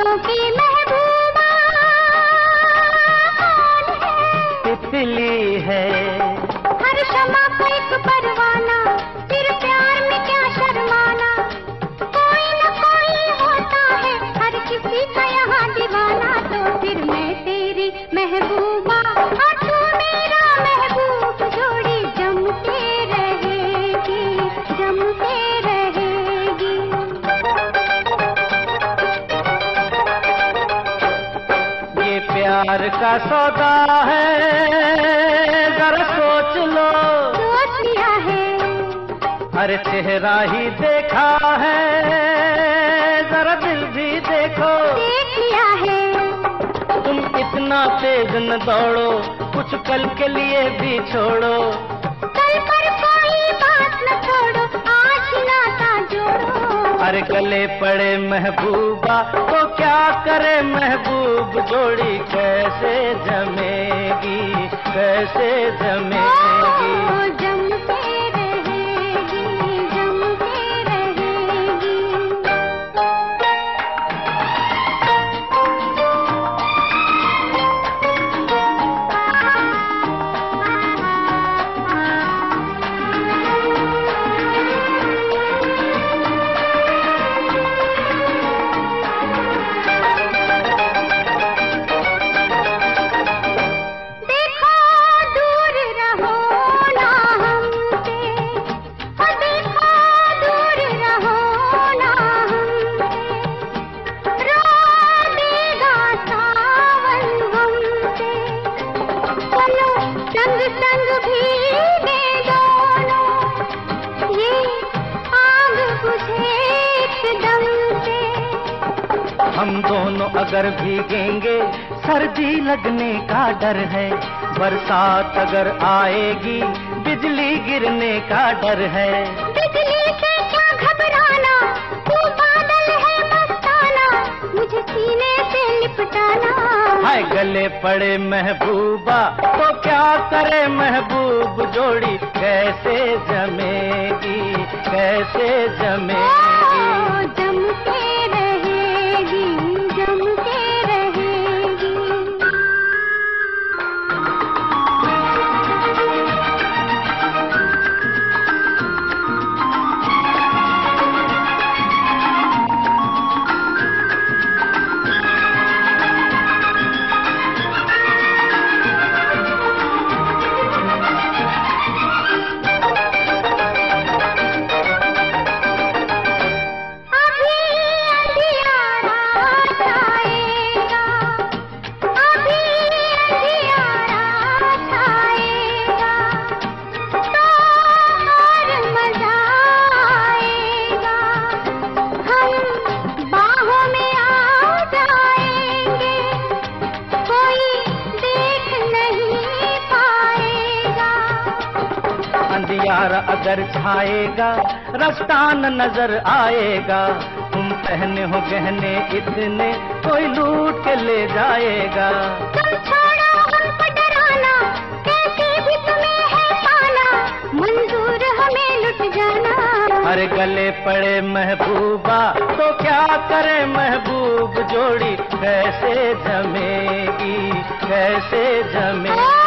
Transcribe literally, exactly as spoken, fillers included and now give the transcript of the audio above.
दिलों की महबूबा तितली है, हर शमा को एक परवाना, फिर प्यार में क्या शर्माना, कोई न कोई होता है हर किसी का यहाँ दीवाना। तो फिर मैं तेरी महबूबा और तू मेरा महबूब, जोड़ी जमते रहेगी, जमते रहेगी। ये प्यार का सौदा है, जरा सोच लो। सोच लिया है, अरे चेहरा ही देखा है, जरा दिल भी देखो। देख लिया है, तुम इतना तेज न दौड़ो, कुछ कल के लिए भी छोड़ो। कल पर कोई बात न छोड़ो, आज ही नाता जोड़ो। अरे गले पड़े महबूबा तो क्या करे महबूब, जोड़ी कैसे जमेगी, कैसे जमेगी। ओ, जमते रहेगी, जमते रहेगी। हम दोनों अगर भीगेंगे सर्दी लगने का डर है, बरसात अगर आएगी बिजली गिरने का डर है। बिजली से क्या घबराना, तू बादल है मस्ताना, मुझे सीने से लिपटाना। हाय गले पड़े महबूबा तो क्या करे महबूब, जोड़ी कैसे जमेगी, कैसे जमेगी। ओ, जमते रहेगी, जमते रहेगी। अंधियारा अगर छाएगा रास्ता न नजर आएगा, तुम पहने हो गहने इतने कोई लूट के ले जाएगा। तुम छोड़ो हमको डराना, कैसे भी तुम्हें है पाना, मंजूर हमें लुट जाना। अरे गले पड़े महबूबा तो क्या करे महबूब, जोड़ी कैसे जमेगी, कैसे जमेगी।